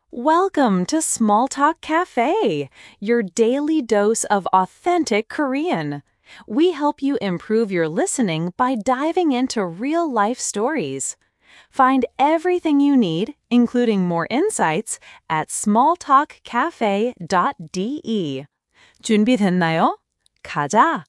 Welcome to Small Talk Cafe, your daily dose of authentic Korean. We help you improve your listening by diving into real life stories. Find everything you need, including more insights, at smalltalkcafe.de. 준비됐나요? 가자!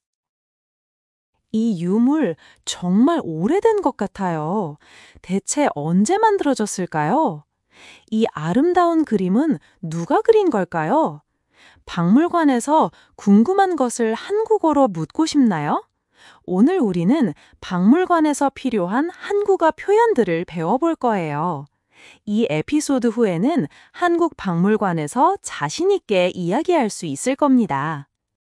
이 유물 정말 오래된 것 같아요. 대체 언제 만들어졌을까요? 이 아름다운 그림은 누가 그린 걸까요? 박물관에서 궁금한 것을 한국어로 묻고 싶나요? 오늘 우리는 박물관에서 필요한 한국어 표현들을 배워볼 거예요. 이 에피소드 후에는 한국 박물관에서 자신 있게 이야기할 수 있을 겁니다.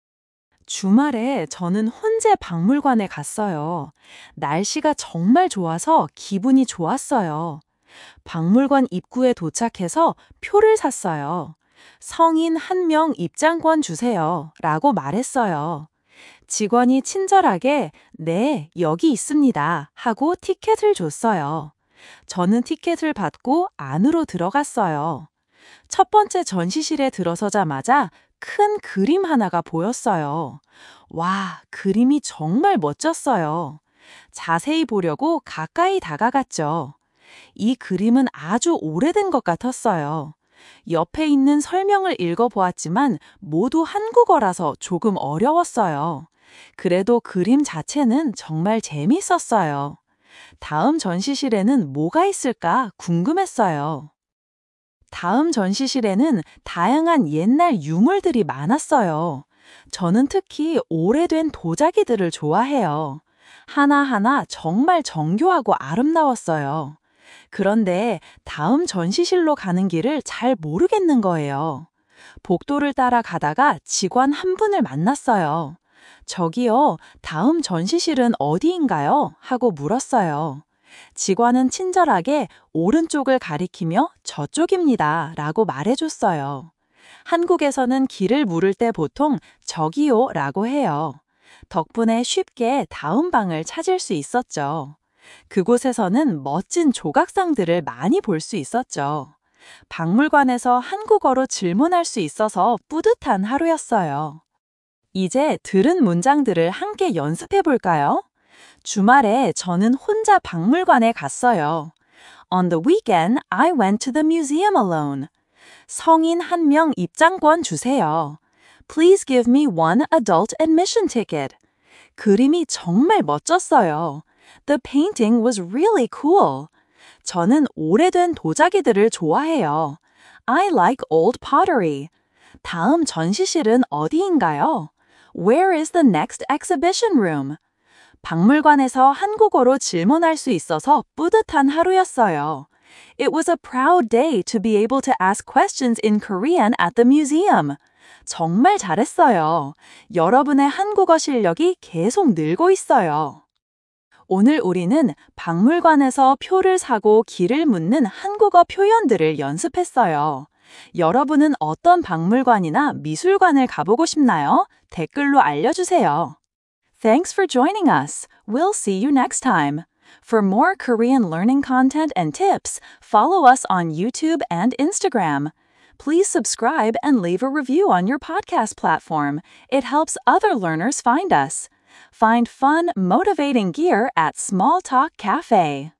주말에 저는 혼자 박물관에 갔어요. 날씨가 정말 좋아서 기분이 좋았어요. 박물관 입구에 도착해서 표를 샀어요. 성인 1명 입장권 주세요. 라고 말했어요. 직원이 친절하게 네, 여기 있습니다. 하고 티켓을 줬어요. 저는 티켓을 받고 안으로 들어갔어요. 첫 번째 전시실에 들어서자마자 큰 그림 하나가 보였어요. 와, 그림이 정말 멋졌어요. 자세히 보려고 가까이 다가갔죠. 이 그림은 아주 오래된 것 같았어요. 옆에 있는 설명을 읽어보았지만 모두 한국어라서 조금 어려웠어요. 그래도 그림 자체는 정말 재밌었어요. 다음 전시실에는 뭐가 있을까 궁금했어요. 다음 전시실에는 다양한 옛날 유물들이 많았어요. 저는 특히 오래된 도자기들을 좋아해요. 하나하나 정말 정교하고 아름다웠어요. 그런데 다음 전시실로 가는 길을 잘 모르겠는 거예요. 복도를 따라 가다가 직원 한 분을 만났어요. 저기요, 다음 전시실은 어디인가요? 하고 물었어요. 직원은 친절하게 오른쪽을 가리키며 저쪽입니다. 라고 말해줬어요. 한국에서는 길을 물을 때 보통 저기요 라고 해요. 덕분에 쉽게 다음 방을 찾을 수 있었죠. 그곳에서는 멋진 조각상들을 많이 볼 수 있었죠. 박물관에서 한국어로 질문할 수 있어서 뿌듯한 하루였어요. 이제 들은 문장들을 함께 연습해 볼까요? 주말에 저는 혼자 박물관에 갔어요. On the weekend, I went to the museum alone. 성인 1명 입장권 주세요. Please give me one adult admission ticket. 그림이 정말 멋졌어요. The painting was really cool. 저는 오래된 도자기들을 좋아해요. I like old pottery. 다음 전시실은 어디인가요? Where is the next exhibition room? 박물관에서 한국어로 질문할 수 있어서 뿌듯한 하루였어요. It was a proud day to be able to ask questions in Korean at the museum. 정말 잘했어요. 여러분의 한국어 실력이 계속 늘고 있어요. 오늘 우리는 박물관에서 표를 사고 길을 묻는 한국어 표현들을 연습했어요. 여러분은 어떤 박물관이나 미술관을 가보고 싶나요? 댓글로 알려주세요. Thanks for joining us. We'll see you next time. For more Korean learning content and tips, follow us on YouTube and Instagram. Please subscribe and leave a review on your podcast platform. It helps other learners find us. Find fun, motivating gear at Small Talk Cafe.